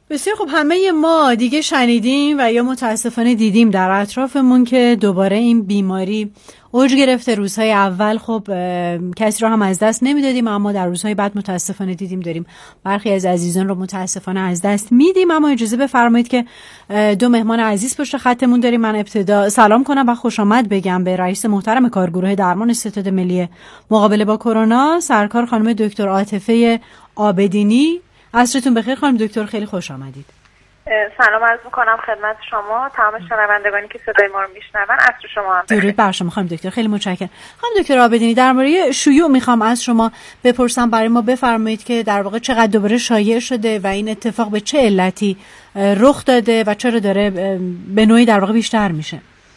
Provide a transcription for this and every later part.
بسیار خب، همه ما دیگه شنیدیم و یا متاسفانه دیدیم در اطرافمون که دوباره این بیماری اوج گرفته. روزهای اول خب کسی رو هم از دست نمیدادیم، اما در روزهای بعد متاسفانه دیدیم داریم برخی از عزیزان رو متاسفانه از دست میدیم. اما اجازه بفرمایید که دو مهمان عزیز پشت خطمون داریم. من ابتدا سلام کنم و خوش آمد بگم به رئیس محترم کارگروه درمان ستاد ملی مقابله با کرونا، سرکار خانم دکتر عاطفه عابدینی. عصرتون بخیر خانم دکتر، خیلی خوش آمدید. سلام عرض می‌کنم خدمت شما، تمام شنوندگانی که صدای ما رو میشنون. عصر شما هم بخیر. درود بر شما خانم دکتر، خیلی متشکرم. خانم دکتر عابدینی، در مورد شیوع میخوام از شما بپرسم، برای ما بفرمایید که در واقع چقدر دوباره شایع شده و این اتفاق به چه علتی رخ داده و چرا داره به نوعی در واقع بیشتر میشه؟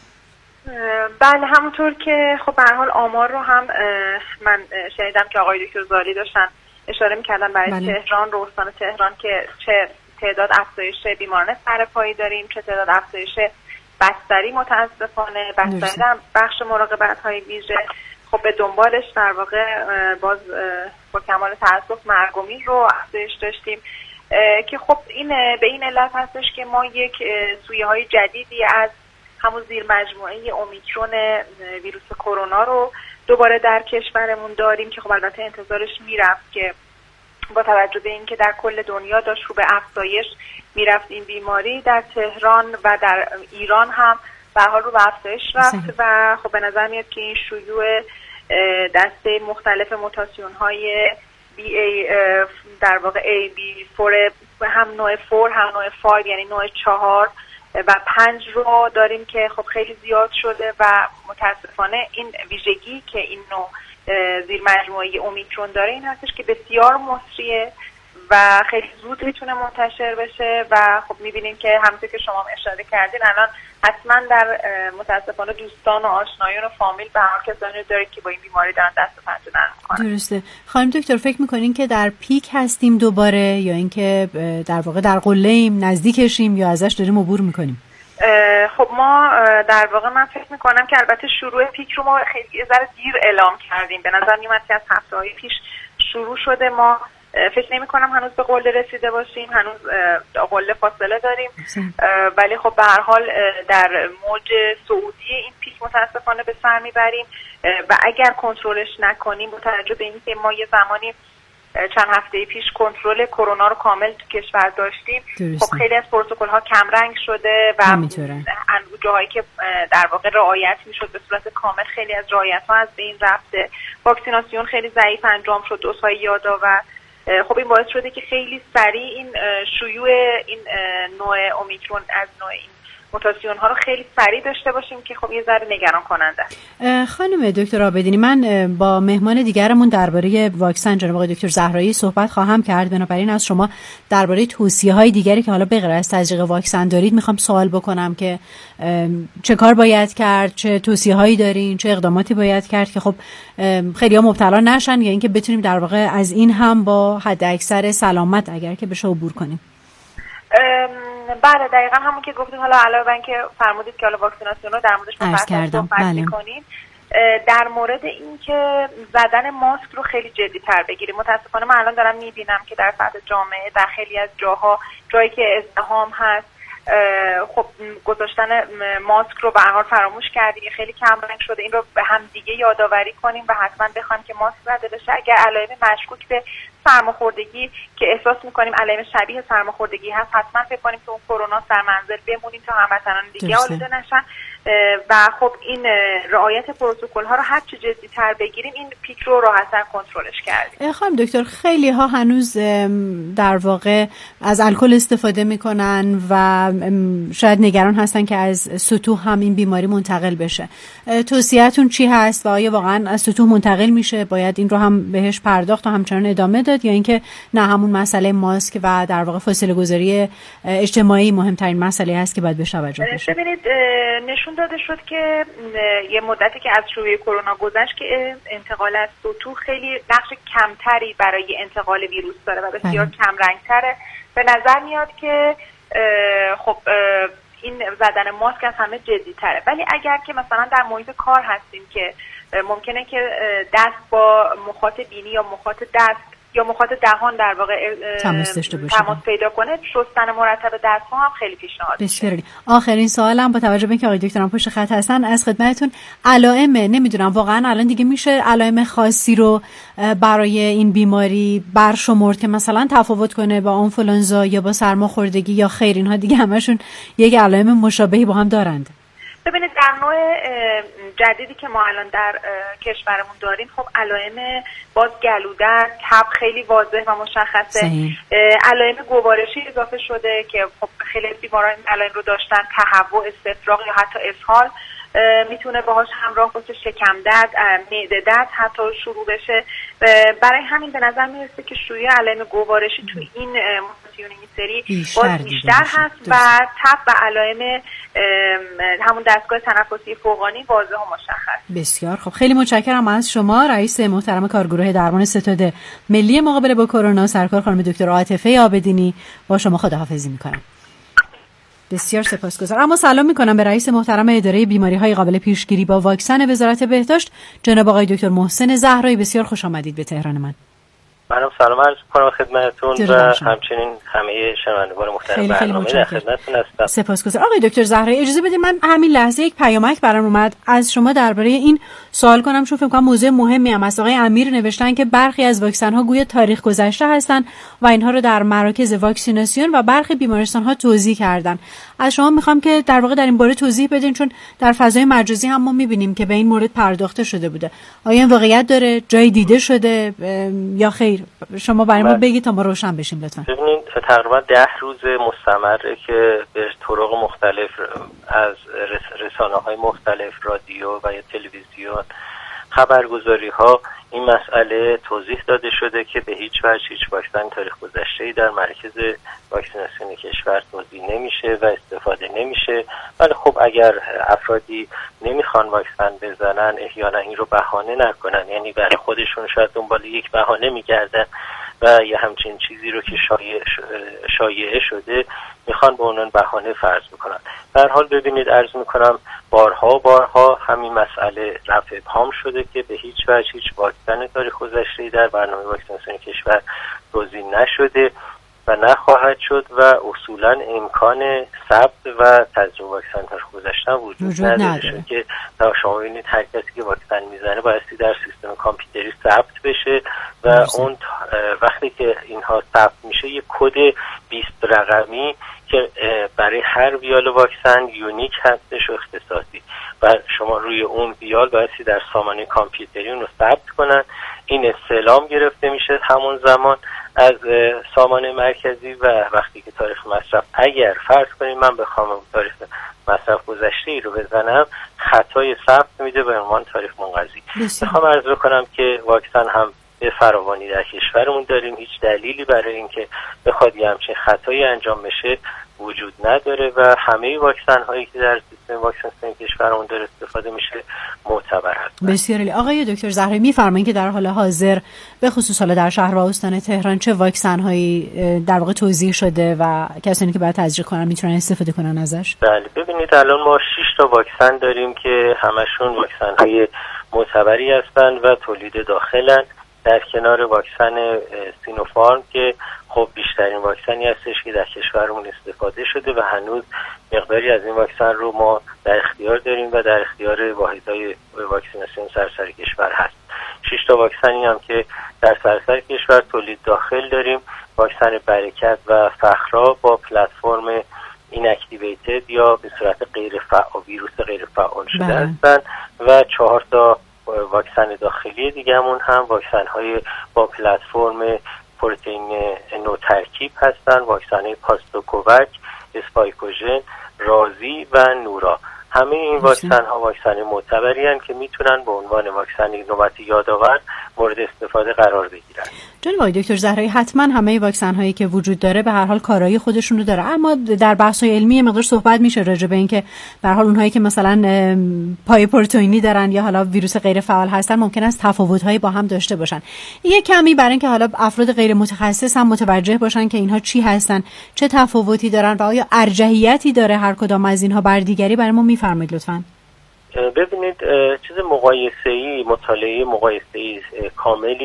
بله، همونطور که خب به هر حال آمار رو هم من شنیدم که آقای دکتر زالی داشتن اشاره می‌کردن برای تهران، استان تهران، که چه تعداد افزایش بیماران سرپایی داریم، چه تعداد افزایش بستری. متاسفانه بستری در بخش مراقبت‌های ویژه خب به دنبالش در واقع باز با کمال تأسف مرگ و میر رو افزایش داشتیم که خب این به این علت هستش که ما یک سویه‌های جدیدی از همون زیر مجموعه اومیکرون ویروس کرونا رو دوباره در کشورمون داریم که خب البته انتظارش میرفت که با توجه به اینکه در کل دنیا داشت رو به افزایش میرفت این بیماری، در تهران و در ایران هم به حال رو به افزایش رفت و خب به نظر میاد که این شیوع دسته مختلف موتاسیون های BA در واقع AB4 هم نوع 4 هم نوع 5 یعنی نوع 4 و 5 رو داریم که خب خیلی زیاد شده و متاسفانه این ویژگی که این نوع زیر مجموعه اومیکرون داره این هستش که بسیار مصریه و خیلی زود میتونه منتشر بشه و خب میبینیم که همونطور که شما اشاره کردین الان حتما در متاسفانه دوستان و آشنایان و فامیل به هر کسانی داره که با این بیماری دارن دست و پنجه نرم میکنن. درسته. خانم دکتر، فکر میکنین که در پیک هستیم دوباره یا اینکه در واقع در قله‌ایم، نزدیکشیم یا ازش داریم عبور میکنیم؟ خب ما در واقع من فکر میکنم که البته شروع پیک رو ما خیلی یه ذره دیر اعلام کردیم. به نظر میاد که از هفته‌های پیش شروع شده. ما فکر نمی کنم هنوز به قله رسیده باشیم، هنوز قله فاصله داریم، ولی خب به هر حال در موج صعودی این پیک متاسفانه به سر میبریم و اگر کنترلش نکنیم با توجه به اینکه ما یه زمانی چند هفته پیش کنترل کرونا رو کامل تو کشور داشتیم، خب خیلی از پروتکل ها کم رنگ شده و جاهایی که در واقع رعایت میشد به صورت کامل خیلی از رعایت ها از بین رفته. واکسیناسیون خیلی ضعیف انجام شد، دوزهای یادآور. خب این باعث شده که خیلی سریع این شیوع این نوع اومیکرون از نوع این موتاسیون ها رو خیلی سریع داشته باشیم که خب یه ذره نگران کننده. خانم دکتر عابدینی، من با مهمان دیگرمون درباره واکسن جناب آقای دکتر زهرایی صحبت خواهم کرد، بنابراین از شما درباره توصیه‌های دیگری که حالا به غیر از تزریق واکسن دارید میخوام سوال بکنم که چه کار باید کرد، چه توصیه‌هایی دارین، چه اقداماتی باید کرد که خب خیلی‌ها مبتلا نشن یا اینکه بتونیم در واقع از این هم با حد اکثر سلامت اگر که بشه عبور کنیم. بله دقیقا همون که گفتیم. حالا علاوه بر اینکه فرمودید که حالا واکسیناسیون رو در موردش صحبت می‌کنیم، در مورد اینکه زدن ماسک رو خیلی جدی‌تر بگیریم. متاسفانه من الان دارم می‌بینم که در سطح جامعه در خیلی از جاها، جایی که ازدحام هست، خب گذاشتن ماسک رو به هر حال فراموش کردیم، خیلی کم رنگ شده. این رو به هم دیگه یادآوری کنیم و حتما بخوایم که ماسک زده بشه. اگر علائم مشکوک به سرماخوردگی که احساس می‌کنیم علائم شبیه سرماخوردگی هست، حتما فکر کنیم که اون کرونا در منزل بمونیم تا هموطنان دیگه آلوده نشن و خب این رعایت پروتکل ها رو هر چه جدی‌تر بگیریم این پیک رو راحت‌تر کنترلش کردیم. خانم دکتر، خیلی ها هنوز در واقع از الکل استفاده میکنن و شاید نگران هستن که از سطوح هم این بیماری منتقل بشه. توصیه‌تون چی هست و آیا واقعا از سطوح منتقل میشه؟ باید این رو هم بهش پرداخت و همچنان ادامه داد یا اینکه نه همون مسئله ماسک و در واقع فاصله گذاری اجتماعی مهمترین مسئله هست که باید بهش توجه بشه؟ ببینید نشون داده شد که یه مدتی که از شیوع کرونا گذشت که انتقال از سطوح خیلی نقش کمتری برای انتقال ویروس داره و بسیار کم رنگتره. به نظر میاد که خب این زدن ماسک از همه جدی‌تره، ولی اگر که مثلا در محیط کار هستیم که ممکنه که دست با مخاط بینی یا مخاط دست یا مخاط دهان در واقع تماس پیدا کنه، شستن مرتب دست‌ها هم خیلی پیشنهاد. بسیار عالی. آخرین سوالم با توجه به اینکه آقای دکترم پشت خط هستن از خدمتتون، علائم نمیدونم واقعا الان دیگه میشه علائم خاصی رو برای این بیماری برشمرد که مثلا تفاوت کنه با آنفولانزا یا با سرماخوردگی یا خیر اینها دیگه همشون یک علائم مشابهی با هم دارند؟ ببینید در نوع جدیدی که ما الان در کشورمون داریم، خب علائم باز گلودرد، تب خیلی واضح و مشخصه، علائم گوارشی اضافه شده که خب خیلی بیماران این علائم رو داشتن، تهوع، استفراغ یا حتی اسهال میتونه باهاش همراه باشه، شکم درد، معده درد حتی شروع بشه. برای همین به نظر میرسه که شیوع علائم گوارشی تو این سری باز بیشتر هست و تب و علائم همون دستگاه تنفسی فوقانی واضح و مشخص. بسیار خب، خیلی متشکرم از شما رئیس محترم کارگروه درمان ستاد ملی مقابله با کرونا، سرکار خانم دکتر عاطفه عابدینی. با شما خداحافظی میکنم. بسیار سپاسگزارم. اما سلام میکنم به رئیس محترم اداره بیماری‌های قابل پیشگیری با واکسن وزارت بهداشت، جناب آقای دکتر محسن زهرایی. بسیار خوش آمدید به تهران من. منم سلام عرض می‌کنم خدمتتون و همچنین همه شنوندگان محترم برنامه در خدمتتون هستم. سپاسگزارم. آقای دکتر زهرایی اجازه بدید من همین لحظه یک پیامک برام اومد از شما درباره این سوال کنم، چون فکر کنم موضوع مهمی هم است. آقای امیر نوشتن که برخی از واکسن‌ها گویا تاریخ گذشته هستند و اینها رو در مراکز واکسیناسیون و برخی بیمارستان‌ها توزیع کردن. از شما می‌خوام که در واقع در این باره توضیح بدین، چون در فضای مجازی هم ما می‌بینیم که به این مورد پرداخته شده بوده. آیا این واقعیت داره؟ جای دیده شده یا خیر؟ شما برای ما بگید تا ما روشن بشیم لطفا. ببینید تقریبا 10 روز مستمره که به طرق مختلف از رسانه‌های مختلف، رادیو و یا تلویزیون، خبرگزاری‌ها این مسئله توضیح داده شده که به هیچ وجه هیچ واکسن تاریخ گذشته‌ای در مرکز واکسیناسیون کشور توزیع نمیشه و استفاده نمیشه. ولی خب اگر افرادی نمیخوان واکسن بزنن احیانا این رو بهانه نکنن، یعنی برای خودشون شاید دنبال یک بهانه میگردن و یه همچین چیزی رو که شایعه شده میخوان به عنوان بهانه فرض میکنن. در حال ببینید عرض میکنم بارها همین مسئله رفع ابهام شده که به هیچ وجه هیچ واکسن تاریخ گذشته‌ای در برنامه واکسیناسیون کشور توزیع نشده و نخواهد شد و اصولا امکان ثبت و تجربه واکسن تاریخ گذشته وجود نداره که شما ببینید هر کسی که واکسن میزنه بایستی در سیستم کامپیوتری ثبت بشه و اون وقتی که اینها ثبت میشه یک کد 20 رقمی که برای هر ویال واکسن یونیک هستش و اختصاصی و شما روی اون ویال بایستی در سامانه کامپیوتری اون رو ثبت کنن. این استعلام گرفته میشه همون زمان از سامانه مرکزی و وقتی که تاریخ مصرف، اگر فرض کنیم من بخوام تاریخ مصرف گذشته ای رو بزنم، خطای ثبت میده به عنوان تاریخ منقضی. میخوام عرض بکنم که واکسن هم به فراوانی در کشورمون داریم، هیچ دلیلی برای اینکه بخواد یه همچین خطایی انجام بشه وجود نداره و همه واکسن هایی که در سیستم واکسیناسیون کشورمون داره استفاده میشه معتبر هست. بسیار عالی. آقای دکتر زهرایی میفرمایید که در حال حاضر به خصوص حالا در شهر و استان تهران چه واکسن هایی در واقع توزیع شده و کسانی که باید تزریق کنن میتونن استفاده کنن ازش؟ بله ببینید الان ما 6 تا واکسن داریم که همشون واکسن های معتبری هستن و تولید داخلن، در کنار واکسن سینوفارم که خب بیشترین واکسنی هستش که در کشورمون استفاده شده و هنوز مقداری از این واکسن رو ما در اختیار داریم و در اختیار واحدهای واکسیناسیون سراسر کشور هست. 6 تا واکسنی هم که در سراسر کشور تولید داخل داریم، واکسن برکت و فخرا با پلتفرم ایناکتیویتد یا به صورت غیر فعال، ویروس غیر فعال شده هستند و 4 تا واکسن داخلی دیگه‌مون هم واکسن‌های با پلتفرم پروتئین نو ترکیب هستن، واکسن پاستوکووک، اسپایکوژن، رازی و نورا. همه این واکسن ها واکسن معتبری هستند که میتونن به عنوان واکسن نوبتی یادآور مورد استفاده قرار بگیرن. جناب آقای دکتر زهرایی حتما همه واکسن هایی که وجود داره به هر حال کارایی خودشون رو داره، اما در بحث های علمی مقدار صحبت میشه راجع به اینکه به هر حال اونهایی که مثلا پای پروتئینی دارن یا حالا ویروس غیر فعال هستن ممکن است تفاوت هایی با هم داشته باشن. یه کمی برای اینکه حالا افراد غیر متخصص هم متوجه باشن که اینها چی هستن، چه تفاوتی دارن و آیا ارجحیتی داره هر کدام از اینها بر دیگری، برای ما میفرمایید لطفاً. ببینید چیز مقایسه‌ای، مطالعه مقایسه‌ای کاملی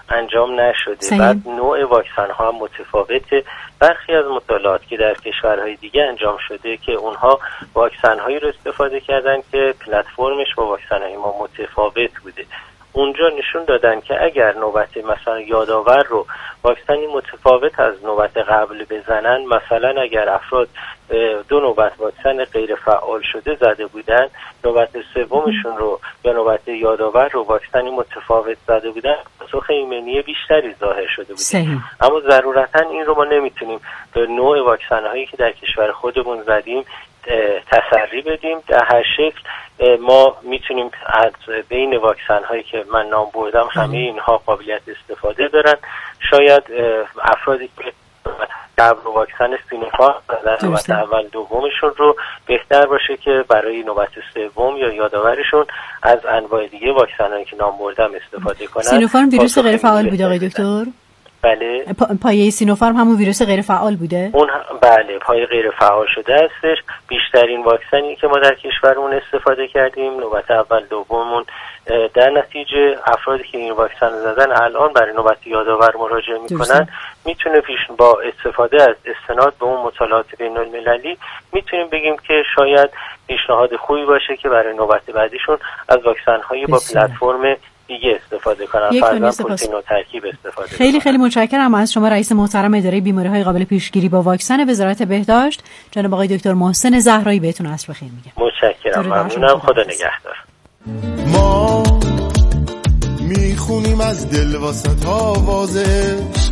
انجام نشده. بعد نوع واکسن ها هم متفاوته. برخی از مطالعات که در کشورهای دیگه انجام شده که اونها واکسن هایی رو استفاده کردن که پلتفرمش با واکسن های ما متفاوت بوده. اونجا نشون دادن که اگر نوبت مثلا یادآور رو واکسنی متفاوت از نوبت قبل بزنن، مثلا اگر افراد 2 نوبت واکسن غیر فعال شده زده بودن، نوبت سومشون رو یا نوبت یادآور رو واکسنی متفاوت زده بودن، پاسخ ایمنی بیشتری ظاهر شده بود. اما ضرورتا این رو ما نمیتونیم به نوع واکسن هایی که در کشور خودمون زدیم تسری بدیم. در هر شکل ما میتونیم از بین واکسن هایی که من نام بردم همه اینها قابلیت استفاده دارن. شاید افرادی که قبل واکسن سینوفارم در نوبت اول دومشون رو بهتر باشه که برای نوبت سوم یا یادآورشون از انواع دیگه واکسن هایی که نام بردم استفاده کنن. سینوفارم ویروس غیر فعال بود آقای دکتر؟ بله. پایه سینوفارم همون ویروس غیر فعال بوده؟ اون بله، پایه غیر فعال شده هستش. بیشترین واکسنی که ما در کشورمون استفاده کردیم نوبت اول دوممون، در نتیجه افرادی که این واکسن زدن الان برای نوبت یادآور مراجعه میکنن میتونه با استفاده از استناد به اون مطالعات بین‌المللی میتونیم بگیم که شاید پیشنهاد خوبی باشه که برای نوبت بعدیشون از واکسن هایی با پلتفرم دیگه استفاده کنن، فرضاً پروتئین و ترکیب استفاده کنن. خیلی خیلی متشکرم از شما رئیس محترم اداره بیماری‌های قابل پیشگیری با واکسن وزارت بهداشت جناب آقای دکتر محسن زهرایی. بهتون عصر بخیر میگم. متشکرم، ممنونم، خدا نگهدار. ما میخونیم از دل واسط آوازش،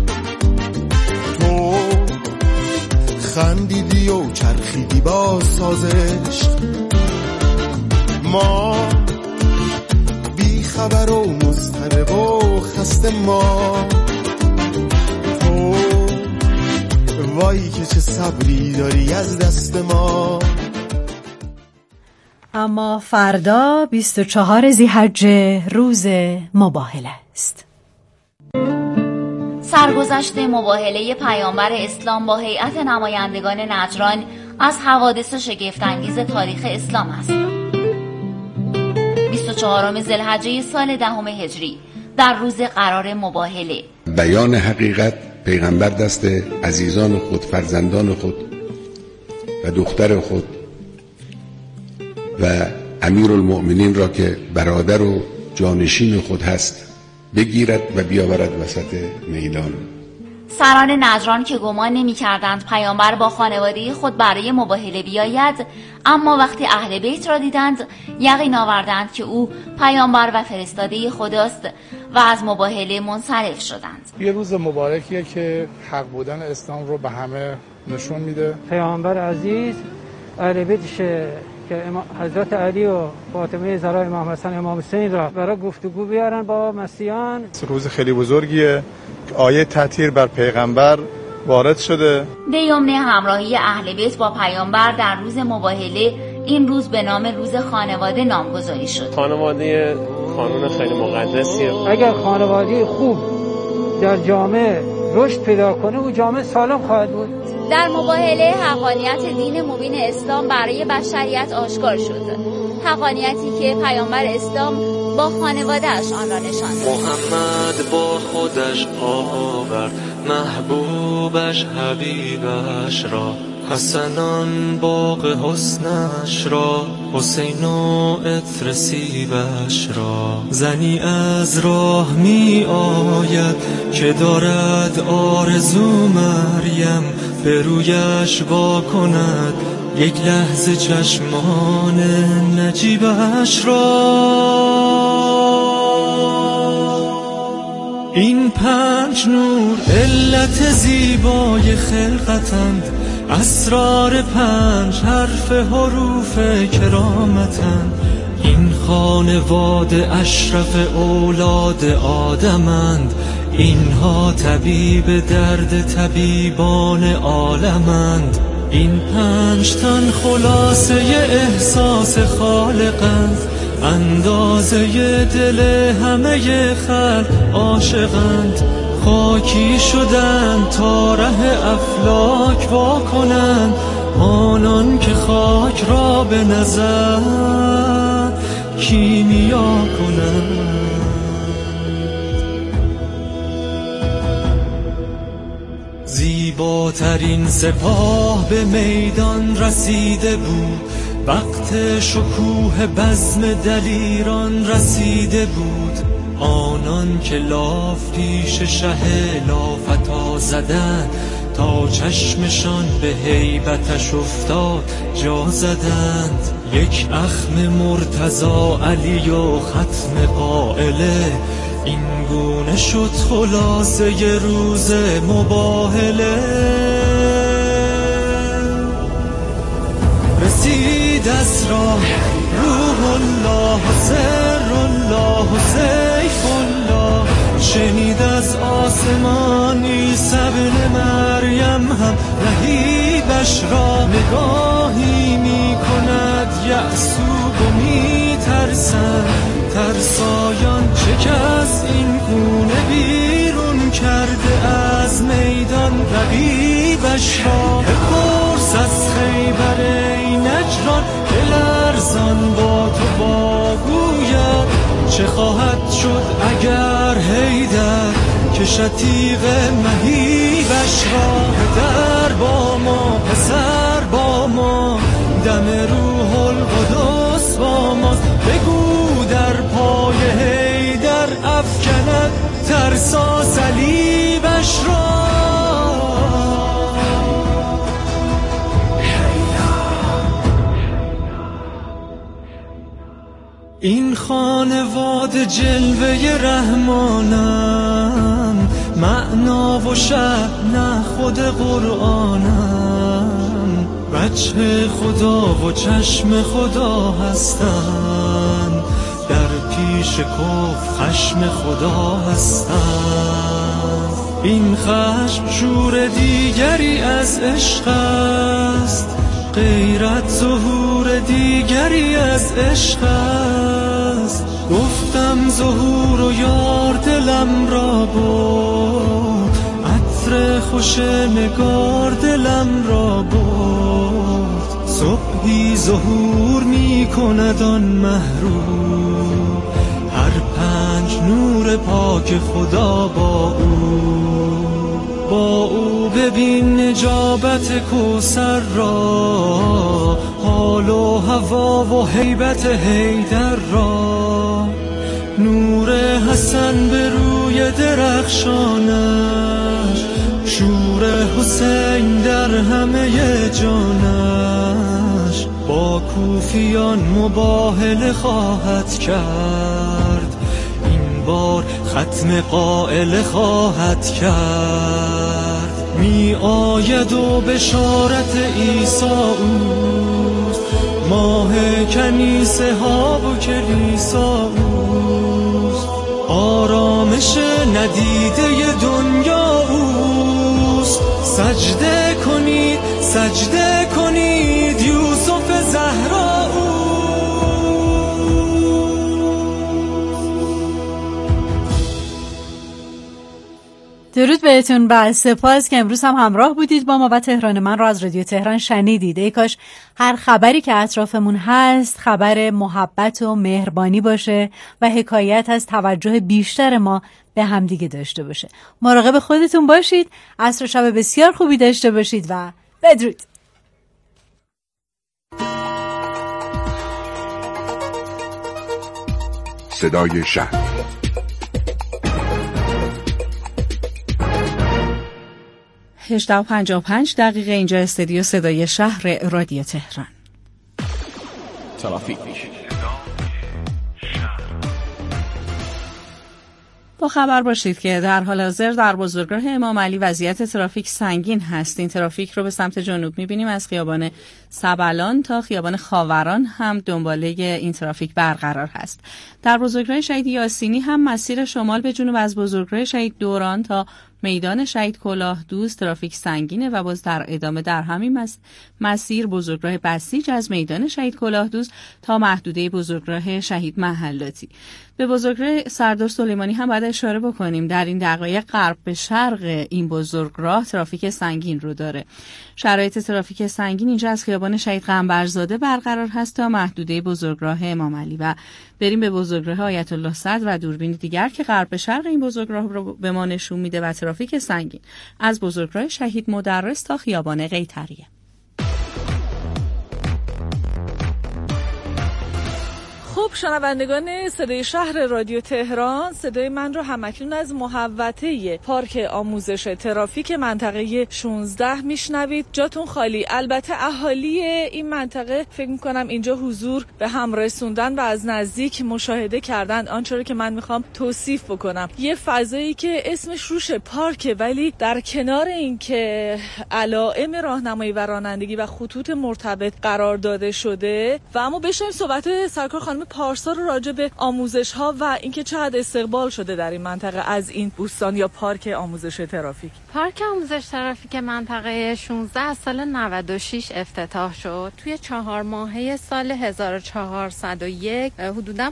تو خندیدی و چرخیدی با سازش، ما خبر و مضطرب و خسته، ما تو وای که چه صبری داری از دست ما. اما فردا 24 ذی‌حجه روز مباهله است. سرگذشت مباهله پیامبر اسلام با هیئت نمایندگان نجران از حوادث شگفت‌انگیز تاریخ اسلام است. 24 ذی‌الحجه سال 10 هجری در روز قرار مباهله، بیان حقیقت پیغمبر دست عزیزان خود، فرزندان خود و دختر خود و امیرالمؤمنین را که برادر و جانشین خود هست بگیرد و بیاورد وسط میدان. سران نجران که گمان نمی کردند پیامبر با خانواده خود برای مباهله بیاید، اما وقتی اهل بیت را دیدند یقین آوردند که او پیامبر و فرستاده خداست و از مباهله منصرف شدند. یه روز مبارکیه که حق بودن اسلام رو به همه نشون میده. پیامبر عزیز اهل بیتش که حضرت علی و فاطمه زهرا، امام حسن، امام حسین را برای گفتگو بیارن با مسیحیان. روز خیلی بزرگیه که آیه تطهیر بر پیغمبر وارد شده. به یمن همراهی اهل بیت با پیامبر در روز مباهله این روز به نام روز خانواده نامگذاری شد. خانواده قانون خیلی مقدسیه. اگر خانواده خوب در جامعه رشد پیدا کنه و جامعه سالم خواهد بود. در مباهله حقانیت دین مبین اسلام برای بشریت آشکار شد، حقانیتی که پیامبر اسلام با خانواده‌اش آن را نشان داد. محمد با خودش آورد محبوبش حبیبش را، حسنان باغ حسنش را، حسین و عطر سیبش را. زنی از راه می آید که دارد آرزو مریم، به رویش وا کند یک لحظه چشمان نجیبش را. این 5 نور علت زیبای خلقتند، اسرار 5 حرف حروف کرامتند. این خانواده اشرف اولاد آدمند، اینها طبیب درد طبیبان عالمند. این 5 تن خلاصه احساس خالقند، اندازه دل همه خلق عاشقند. خاکی شدند تا ره افلاک وا کنند، آنان که خاک را به نظر کیمیا کنند. زیباترین سپاه به میدان رسیده بود، وقت شکوه بزم دلیران رسیده بود. آنان که لاف پیش شه لافتا زدن، تا چشمشان به هیبتش افتاد جا زدند. یک اخم مرتضی علی و ختم قائله، این گونه شد خلاصه روز مباهله. رسید از راه روح الله و سر الله و سیف الله، شنید از آسمان عیسی ابن مریم هم رهیبش را. نگاهی می کند یعصوب و می ترسند، ترسایان چه کس این گونه بیرون کرده از میدان رقیبش را. بپرس از خیبر ای نجران، بلرزان با تو باگوید، چه خواهد شد اگر حیدر کشد تیغ مهیبش را. پدر با ما پسر با ما، دم روح القدس با ما. بگو در پای حیدر افکند ترسا صلیبش را. این خانواده جلوه رحمانم، معنا و شأن خود قرآنم. وجه خدا و چشم خدا هستن، در پیش کفر خشم خدا هستن. این خشم شور دیگری از عشق است، غیرت ظهور دیگری از عشق است. گفتم ظهور و یار دلم را برد، عطر خوش نگار دلم را برد. صبحی ظهور می کند آن محروم، هر پنج نور پاک خدا با او ببین نجابت کوثر را، حال و هوا و هیبت حیدر را. نور حسن به روی درخشانش، شور حسین در همه جانش. با کوفیان مباهله خواهد کرد، این بار ختم قائله خواهد کرد. می آید و بشارت عیسی اوست، ماه کنیسه ها و کلیسا اوست. آرامش ندیده دنیا اوست. سجده کنید سجده کنید یوسف زهرا اوست. درود بهتون و سپاس که امروز هم همراه بودید با ما و تهران من رو از رادیو تهران شنیدید. ای کاش هر خبری که اطرافمون هست خبر محبت و مهربانی باشه و حکایت از توجه بیشتر ما به همدیگه داشته باشه. مراقب خودتون باشید، عصر و شب بسیار خوبی داشته باشید و بدرود. صدای شهر 18:55 اینجا استودیو صدای شهر رادیو تهران. ترافیک. با خبر باشید که در حال حاضر در بزرگراه امام علی وضعیت ترافیک سنگین هست. این ترافیک رو به سمت جنوب می‌بینیم، از خیابان سبلان تا خیابان خاوران هم دنباله این ترافیک برقرار هست. در بزرگراه شهید یاسینی هم مسیر شمال به جنوب از بزرگراه شهید دوران تا میدان شهید کلاه دوست ترافیک سنگینه و باز در ادامه در همین مسیر بزرگراه بسیج از میدان شهید کلاه دوست تا محدوده بزرگراه شهید محلاتی. به بزرگراه سردار سلیمانی هم باید اشاره بکنیم. در این دقایق غرب به شرق این بزرگراه ترافیک سنگین رو داره. شرایط ترافیک سنگین اینجا از خیابان شهید قنبرزاده برقرار هست تا محدوده بزرگراه امام علی و بریم به بزرگراه آیت الله صدر و دوربین دیگر که غرب به شرق این بزرگراه رو به ما نشون میده و ترافیک سنگین از بزرگراه شهید مدرس تا خیابان قیطریه. خب شنوندگان صدای شهر رادیو تهران، صدای من رو همکنون از محوطه پارک آموزش ترافیک منطقه 16 میشنوید. جاتون خالی. البته اهالی این منطقه فکر میکنم اینجا حضور به هم رسوندن و از نزدیک مشاهده کردن آنچه رو که من میخوام توصیف بکنم. یه فضایی که اسمش روش پارکه، ولی در کنار این که علائم راهنمایی و رانندگی و خطوط مرتبط قرار داده شده و اما بشنویم صحبت سرکار خانم پارسا رو راجع به آموزش ها و اینکه چقدر استقبال شده در این منطقه از این بوستان یا پارک آموزش ترافیک. پارک آموزش ترافیک منطقه 16 از سال 96 افتتاح شد. توی 4 ماهه سال 1401 حدوداً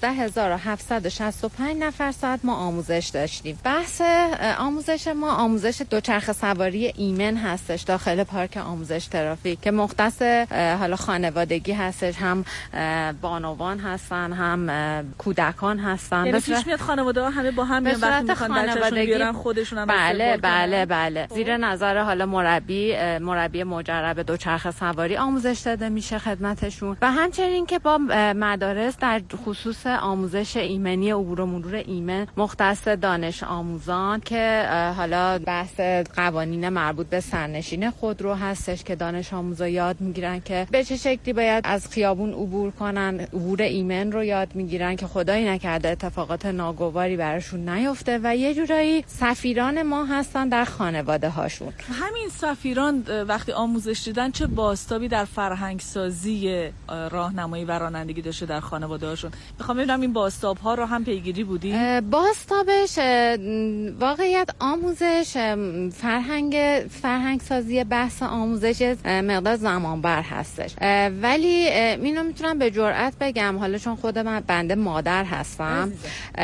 15765 نفر ساعت ما آموزش داشتیم. بحث آموزش ما آموزش دوچرخه سواری ایمن هستش داخل پارک آموزش ترافیک که مختص حالا خانوادگی هستش، هم بانوان هستن هم کودکان هستن. یعنی پیش میاد خانواده ها همه با هم میان وقتی میخوان بچه‌شون بیارن خودشون هم بله زیر نظر حالا مربی مجرب دوچرخه سواری آموزش داده میشه خدمتشون و همچنین که با مدارس در خصوص آموزش ایمنی عبور و مرور ایمن مختص دانش آموزان که حالا بحث قوانین مربوط به سرنشین خودرو هستش که دانش آموزا یاد میگیرن که به چه شکلی باید از خیابون عبور کنن، عبور ایمن رو یاد میگیرن که خدایی نکرده اتفاقات ناگواری براشون نیفته و یه جورایی سفیران ما هستن در خانواده هاشون. همین سفیران وقتی آموزش دیدن چه بازتابی در فرهنگ سازی راهنمایی و رانندگی داشته در خانواده هاشون؟ میخوام ببینم این بازتاب ها رو هم پیگیری بودی؟ بازتابش واقعیت آموزش فرهنگ سازی بحث آموزش مقدار زمان بر هستش، ولی اینو میتونم به جرئت بگم حالا چون خود من بنده مادر هستم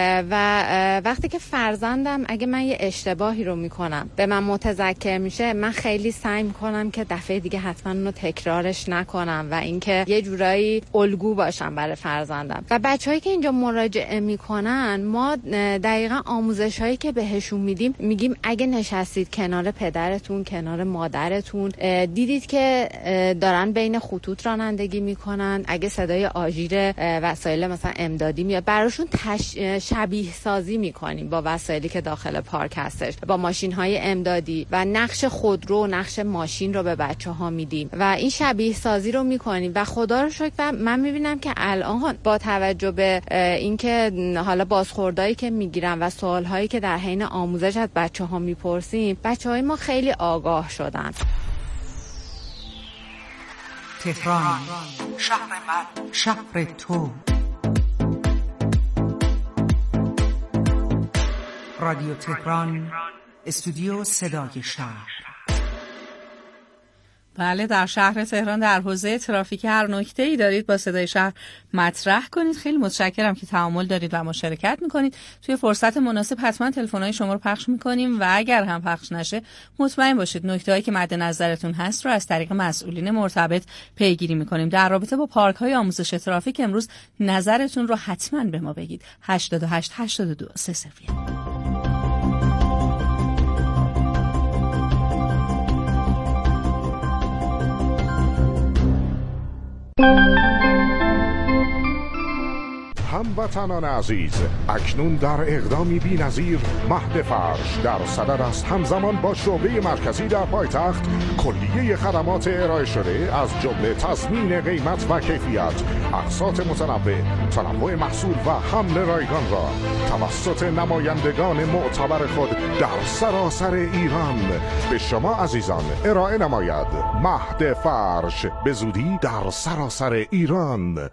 و وقتی که فرزندم اگه من یه اشتباهی رو میکنم به من متذکر میشه، من خیلی سعی میکنم که دفعه دیگه حتما اونو تکرارش نکنم و اینکه یه جورایی الگو باشم برای فرزندم. و بچه‌هایی که اینجا مراجعه میکنن ما دقیقاً آموزش‌هایی که بهشون میگیم اگه نشستید کنار پدرتون، کنار مادرتون، دیدید که دارن بین خطوط رانندگی میکنن، اگه صدای آژیر وسایل مثلا امدادی میاد براشون شبیه سازی میکنیم با وسایلی که داخل پارک هستش، با ماشین‌های امدادی و نقش خودرو، نقش ماشین رو به بچه‌ها میدیم و این شبیه سازی رو میکنیم و خدا رو شکر من میبینم که الان با توجه به اینکه حالا بازخوردایی که میگیرم و سوالهایی که در حین آموزش از بچه‌ها میپرسیم، بچه‌های ما خیلی آگاه شدن. تهران شهر من، شهر تو. رادیو تهران، استودیو صدای شهر. بله، در شهر تهران در حوزه ترافیک هر نکته‌ای دارید با صدای شهر مطرح کنید. خیلی متشکرم که تعامل دارید و مشارکت میکنید. توی فرصت مناسب حتما تلفن‌های شما رو پخش میکنیم و اگر هم پخش نشه مطمئن باشید نکته‌هایی که مد نظرتون هست رو از طریق مسئولین مرتبط پیگیری میکنیم. در رابطه با پارک‌های آموزش ترافیک امروز نظرتون رو حتما به ما بگید. 88 82 30. هموطنان عزیز، اکنون در اقدامی بی‌نظیر مهد فرش در صدد است همزمان با شعبه مرکزی در پایتخت کلیه خدمات ارائه شده از جمله تضمین قیمت و کیفیت، اقساط تنوع محصول و حمل رایگان را توسط نمایندگان معتبر خود در سراسر ایران به شما عزیزان ارائه نماید. مهد فرش به زودی در سراسر ایران.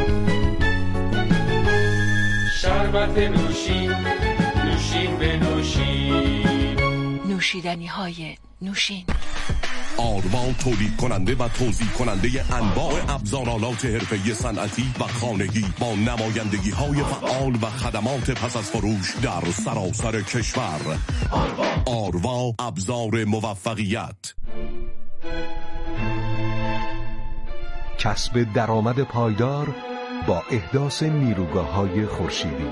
شربت نوشین، نوشین به نوشین، نوشیدنی های نوشین. آروا تولید کننده و توزیع کننده انواع ابزارالات حرفه‌ای صنعتی و خانگی با نمایندگی های فعال و خدمات پس از فروش در سراسر کشور. آروا ابزار موفقیت. کسب درآمد پایدار با احداث نیروگاه‌های خورشیدی.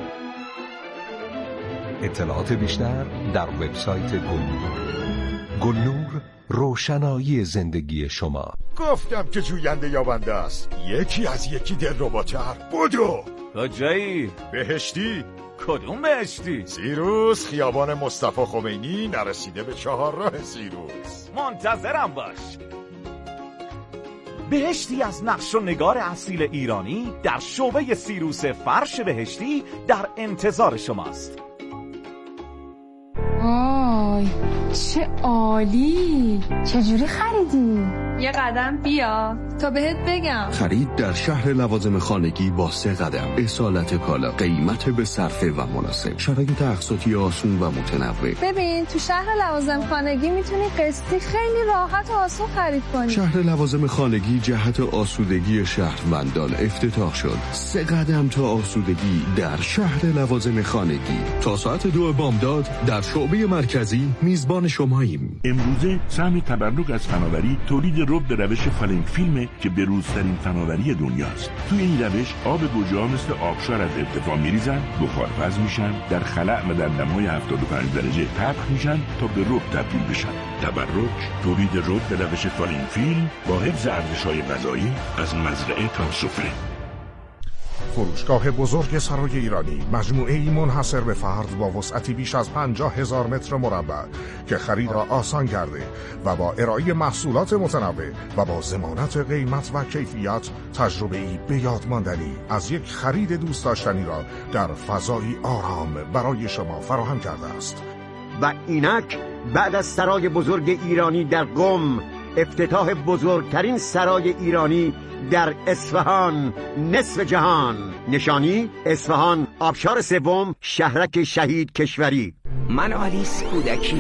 اطلاعات بیشتر در وبسایت گلنور. گلنور، روشنایی زندگی شما. گفتم که جوینده یابنده است. یکی از یکی دلرباتر. بدو کجایی؟ بهشتی. کدوم بهشتی؟ سیروس، خیابان مصطفی خمینی، نرسیده به 4 راه سیروس. منتظرم باش. بهشتی از نقش و نگار اصیل ایرانی در شعبه سیروس فرش بهشتی در انتظار شماست. آی چه عالی! چجوری خریدی؟ یه قدم بیا تا بهت بگم. خرید در شهر لوازم خانگی با 3 قدم. اصالت کالا، قیمت به صرفه و مناسب، شرایط اقساطی آسون و متنوع. ببین تو شهر لوازم خانگی میتونی قسطی خیلی راحت و آسون خرید کنی. شهر لوازم خانگی جهت آسودگی شهروندان افتتاح شد. 3 قدم تا آسودگی در شهر لوازم خانگی. تا ساعت 2 بامداد در شعبه مرکزی میزبان شماییم. امروزه سهم تبرک از فناوری تولید رب به روش فالینگ فیلمه که بروزترین فناوری دنیاست. توی این روش آب گوجه‌ها مثل آبشار از ارتفاع میریزن، بخارپز میشن، در خلأ و در دمای 75 درجه طبخ میشن تا به رب تبدیل بشن. تبرک، تولید رب به روش فالینگ فیلم با حفظ ارزش‌های غذایی از مزرعه تا سفره. فروشگاه بزرگ سرای ایرانی، مجموعه‌ای منحصر به فرد با وسعتی بیش از 50,000 متر مربع که خرید را آسان کرده و با ارائه محصولات متنوع و با ضمانت قیمت و کیفیت تجربه‌ای به یاد ماندنی از یک خرید دوست داشتنی را در فضایی آرام برای شما فراهم کرده است. و اینک بعد از سرای بزرگ ایرانی در قم، افتتاح بزرگترین سرای ایرانی در اصفهان، نصف جهان. نشانی اصفهان، آبشار 3، شهرک شهید کشوری. من آلیس کودکی.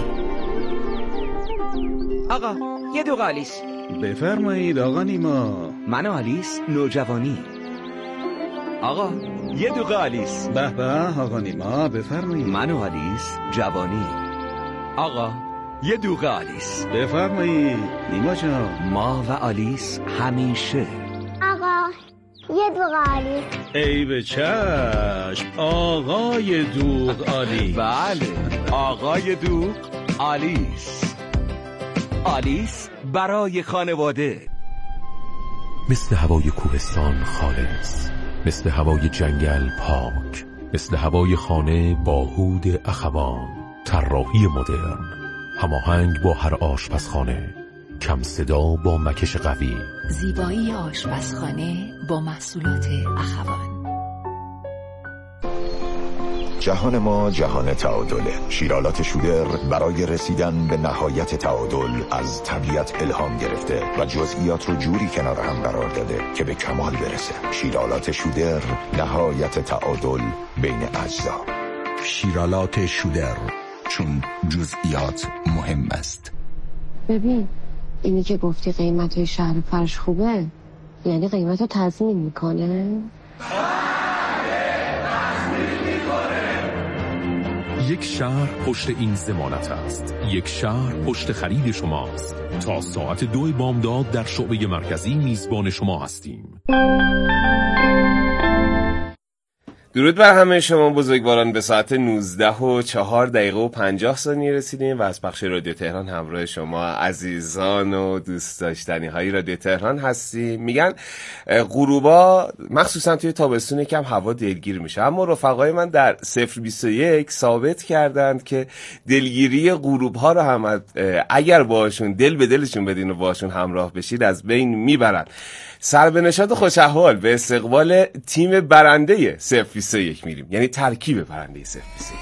آقا یه 2 آلیس. بفرمایید آقا نیما. من آلیس نوجوانی. آقا یه 2 آلیس. به به آقا نیما بفرمایید. من آلیس جوانی. آقا یه 2 آلیس. بفرمایید نیما جان. ما و آلیس همیشه. آقا یه 2 آلیس. ای به چشم آقای دوغ آلیس. بله آقای دوغ آلیس. آلیس برای خانواده. مثل هوای کوهستان خالص، مثل هوای جنگل پاک، مثل هوای خانه با هود اخوان. طراحی مدرن، هماهنگ با هر آشپزخانه، کم صدا با مکش قوی. زیبایی آشپزخانه با محصولات اخوان. جهان ما جهان تعادله. شیرالات شودر برای رسیدن به نهایت تعادل از طبیعت الهام گرفته و جزئیات رو جوری کنار هم قرار داده که به کمال برسه. شیرالات شودر، نهایت تعادل بین اجزا. شیرالات شودر، چون جزئیات مهم است. ببین اینی که گفتی قیمت شهر فرش خوبه، یعنی قیمت رو تضمین میکنه؟ یک شهر پشت این ضمانت است. یک شهر پشت خرید شماست. تا ساعت 2 بامداد در شعبه مرکزی میزبان شما هستیم. درود بر همه شما بزرگواران. به ساعت 19:04 رسیدیم و از پخش رادیو تهران همراه شما عزیزان و دوست داشتنی های رادیو تهران هستیم. میگن غروبا مخصوصا توی تابستون یکم هوا دلگیر میشه، اما رفقای من در 021 ثابت کردند که دلگیری غروب ها رو هم اگر باشون دل به دلشون بدین و باشون همراه بشید از بین میبرن. سر به نشاط خوش احوال به استقبال تیم برنده 021 میریم، یعنی ترکیب برنده 021.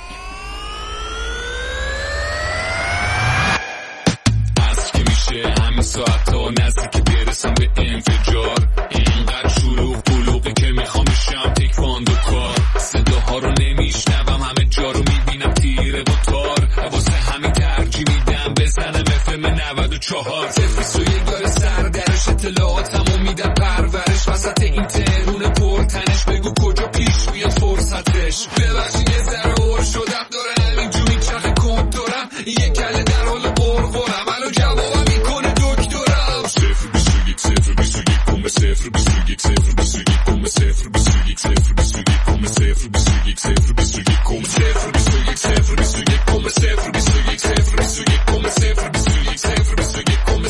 از که میشه همین ساعت ها نزدیک برسم به انفجار، اینقدر شلوغ بلوغه که میخوام بشم تکواندو کار. صداها رو نمیشنوم، همه جا رو میبینم تیره با تار، واسه همین ترجیح میدم بزنم FM 94. 021 داره سر درش، اطلاعاتمو میدم پرورش، وسط این ترونه پرتنش بگو کجا پیش بیاد فرصتش. ببخشید یه ذره